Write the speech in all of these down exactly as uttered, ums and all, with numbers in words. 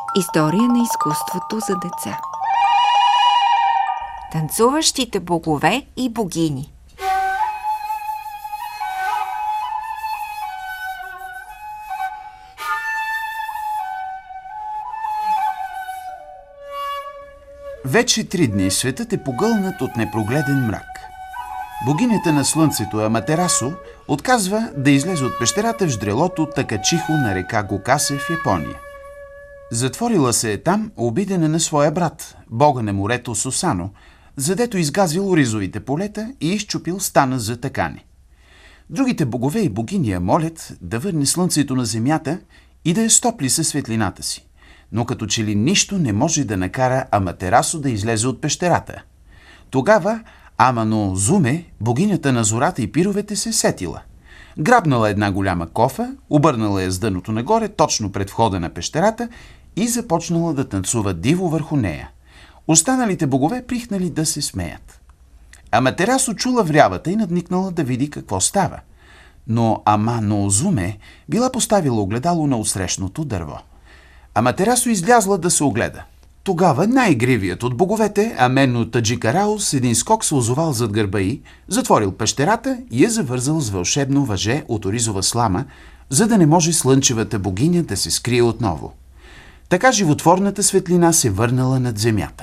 История на изкуството за деца. Танцуващите богове и богини. Вече три дни светът е погълнат от непрогледен мрак. Богинята на слънцето Аматерасо отказва да излезе от пещерата в ждрелото Такачихо на река Гокасе в Япония. Затворила се е там, обидена на своя брат, бога на морето Сусано, задето изгазил ризовите полета и изчупил стана за такане. Другите богове и богини я молят да върне слънцето на земята и да я стопли със светлината си, но като че ли нищо не може да накара Аматерасо да излезе от пещерата. Тогава Амано-Озуме, богинята на зората и пировете, се сетила. Грабнала една голяма кофа, обърнала я с дъното нагоре, точно пред входа на пещерата, и започнала да танцува диво върху нея. Останалите богове прихнали да се смеят. Аматерасо чула врявата и надникнала да види какво става. Но Амано-Озуме била поставила огледало на отсрещното дърво. Аматерасо излязла да се огледа. Тогава най-игривият от боговете, Амено Таджикарао, с един скок се озовал зад гърба й, затворил пещерата и я завързал с вълшебно въже от оризова слама, за да не може слънчевата богиня да се скрие отново. Така животворната светлина се върнала над земята.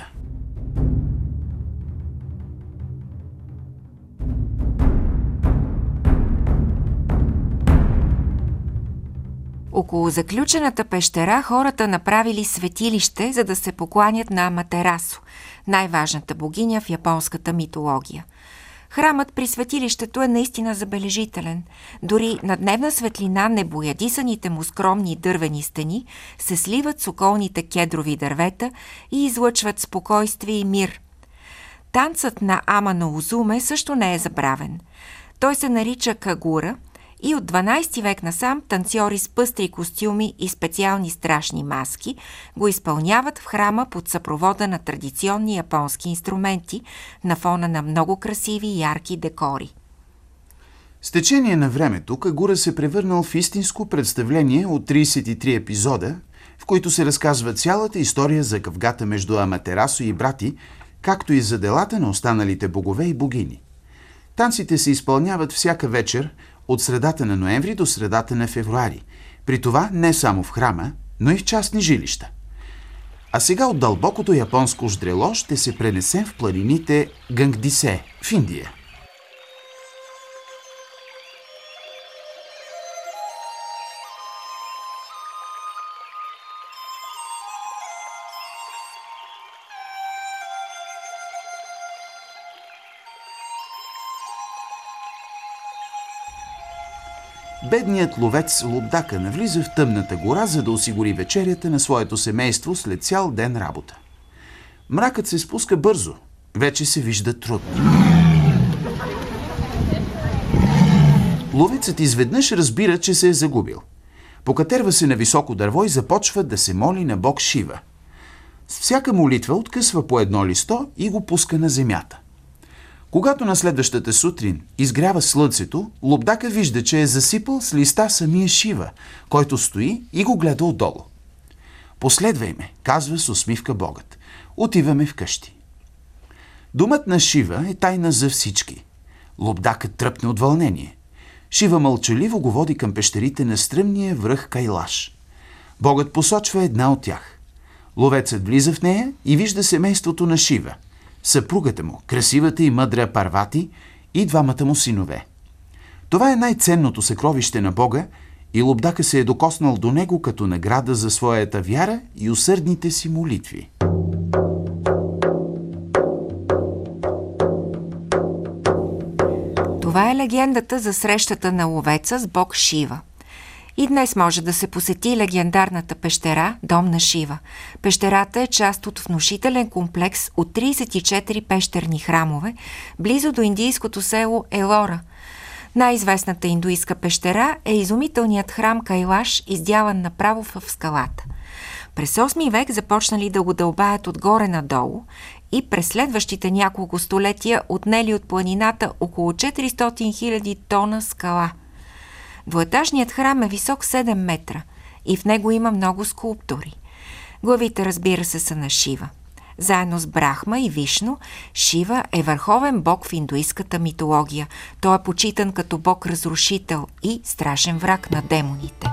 Около заключената пещера хората направили светилище, за да се покланят на Аматерасо, най-важната богиня в японската митология. Храмът при светилището е наистина забележителен. Дори на дневна светлина небоядисаните му скромни дървени стени се сливат с околните кедрови дървета и излъчват спокойствие и мир. Танцът на Амано-Озуме също не е забравен. Той се нарича кагура и от дванадесети век насам танцори с пъстри костюми и специални страшни маски го изпълняват в храма под съпровода на традиционни японски инструменти на фона на много красиви и ярки декори. С течение на времето кагура се превърнал в истинско представление от тридесет и три епизода, в които се разказва цялата история за къвгата между Аматерасо и брати, както и за делата на останалите богове и богини. Танците се изпълняват всяка вечер от средата на ноември до средата на февруари. При това не само в храма, но и в частни жилища. А сега от дълбокото японско ждрело ще се пренесем в планините Гангдисе в Индия. Бедният ловец Лобдака навлиза в тъмната гора, за да осигури вечерята на своето семейство след цял ден работа. Мракът се спуска бързо. Вече се вижда трудно. Ловецът изведнъж разбира, че се е загубил. Покатерва се на високо дърво и започва да се моли на бог Шива. С всяка молитва откъсва по едно листо и го пуска на земята. Когато на следващата сутрин изгрява слънцето, Лобдака вижда, че е засипал с листа самия Шива, който стои и го гледа отдолу. "Последвай ме", казва с усмивка богът. Отиваме вкъщи. Домът на Шива е тайна за всички. Лобдака тръпне от вълнение. Шива мълчаливо го води към пещерите на стръмния връх Кайлаш. Богът посочва една от тях. Ловецът влиза в нея и вижда семейството на Шива, съпругата му, красивата и мъдра Парвати, и двамата му синове. Това е най-ценното съкровище на Бога и Лобдака се е докоснал до него като награда за своята вяра и усърдните си молитви. Това е легендата за срещата на ловеца с бог Шива. И днес може да се посети легендарната пещера Дом на Шива. Пещерата е част от внушителен комплекс от тридесет и четири пещерни храмове, близо до индийското село Елора. Най-известната индуистка пещера е изумителният храм Кайлаш, издялан направо в скалата. През осми век започнали да го дълбаят отгоре надолу и през следващите няколко столетия отнели от планината около четиристотин хиляди тона скала. Двуетажният храм е висок седем метра и в него има много скулптури. Главите, разбира се, са на Шива. Заедно с Брахма и Вишну, Шива е върховен бог в индуистката митология. Той е почитан като бог-разрушител и страшен враг на демоните.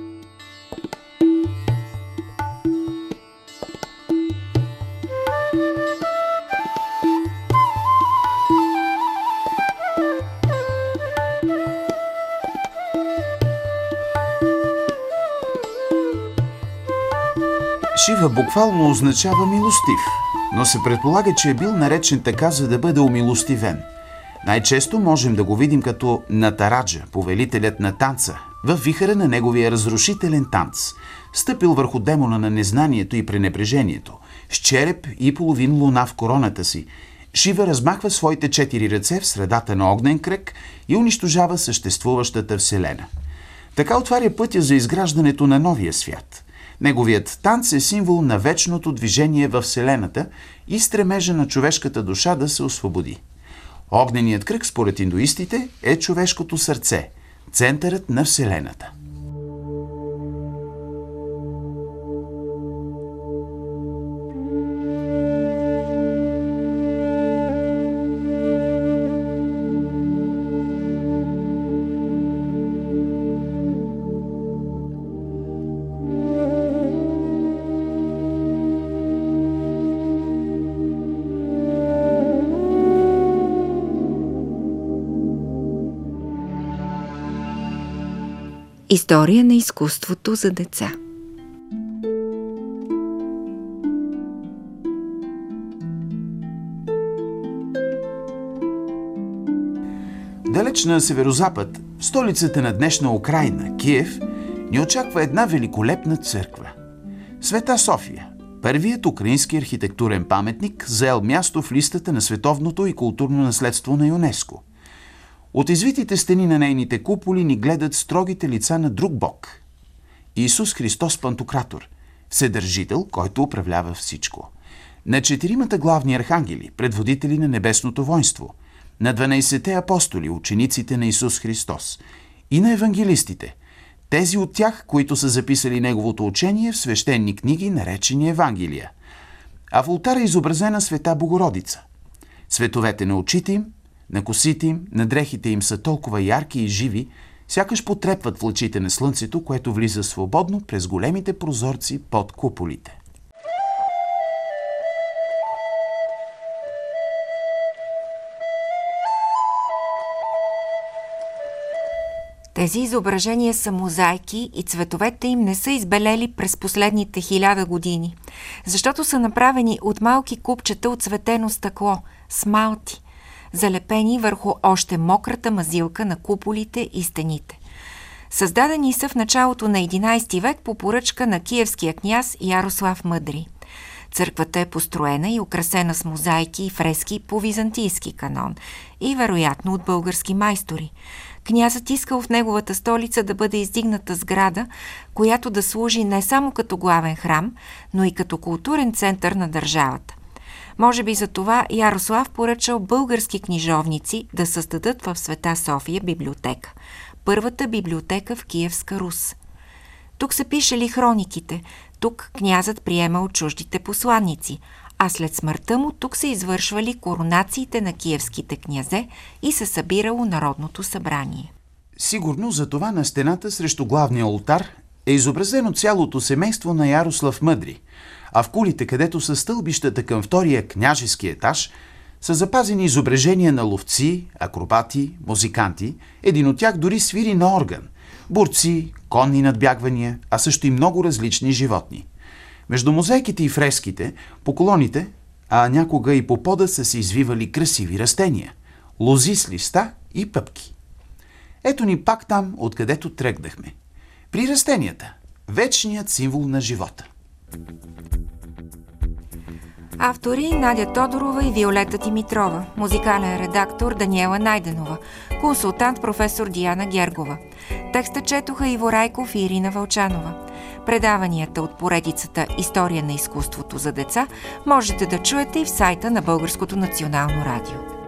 Шива буквално означава милостив, но се предполага, че е бил наречен така, за да бъде умилостивен. Най-често можем да го видим като Натараджа, повелителят на танца, в вихъра на неговия разрушителен танц, стъпил върху демона на незнанието и пренебрежението, с череп и половин луна в короната си. Шива размахва своите четири ръце в средата на огнен кръг и унищожава съществуващата вселена. Така отваря пътя за изграждането на новия свят. Неговият танц е символ на вечното движение във Вселената и стремежа на човешката душа да се освободи. Огненият кръг, според индуистите, е човешкото сърце, центърът на Вселената. История на изкуството за деца. Далеч на северозапад, в столицата на днешна Украйна, Киев, ни очаква една великолепна църква. Света София, първият украински архитектурен паметник, заел място в листата на световното и културно наследство на ЮНЕСКО. От извитите стени на нейните куполи ни гледат строгите лица на друг бог – Исус Христос Пантократор, Вседържител, който управлява всичко. На четиримата главни архангели, предводители на небесното воинство, на дванайсетте апостоли, учениците на Исус Христос, и на евангелистите, тези от тях, които са записали неговото учение в свещени книги, наречени Евангелия. А в ултара е изобразена Света Богородица. Световете на очите им, на косите им, на дрехите им са толкова ярки и живи, сякаш потрепват в лъчите на слънцето, което влиза свободно през големите прозорци под куполите. Тези изображения са мозайки и цветовете им не са избелели през последните хиляда години, защото са направени от малки купчета от цветено стъкло, смалти, залепени върху още мократа мазилка на куполите и стените. Създадени са в началото на единайсети век по поръчка на киевския княз Ярослав Мъдри. Църквата е построена и украсена с мозайки и фрески по византийски канон и вероятно от български майстори. Князът искал в неговата столица да бъде издигната сграда, която да служи не само като главен храм, но и като културен център на държавата. Може би за това Ярослав поръчал български книжовници да създадат в Света София библиотека. Първата библиотека в Киевска Рус. Тук са пишели хрониките, тук князът приемал чуждите посланници, а след смъртта му тук се извършвали коронациите на киевските князе и се събирало Народното събрание. Сигурно за това на стената срещу главния олтар е изобразено цялото семейство на Ярослав Мъдри, а в кулите, където са стълбищата към втория княжески етаж, са запазени изображения на ловци, акробати, музиканти, един от тях дори свири на орган, борци, конни надбягвания, а също и много различни животни. Между мозайките и фреските, по колоните, а някога и по пода са се извивали красиви растения, лози с листа и пъпки. Ето ни пак там, откъдето тръгнахме. При растенията, вечният символ на живота. Автори Надя Тодорова и Виолета Димитрова, музикален редактор Даниела Найденова, консултант професор Диана Гергова. Текста четоха Иво Райков и Ирина Вълчанова. Предаванията от поредицата История на изкуството за деца можете да чуете и в сайта на Българското национално радио.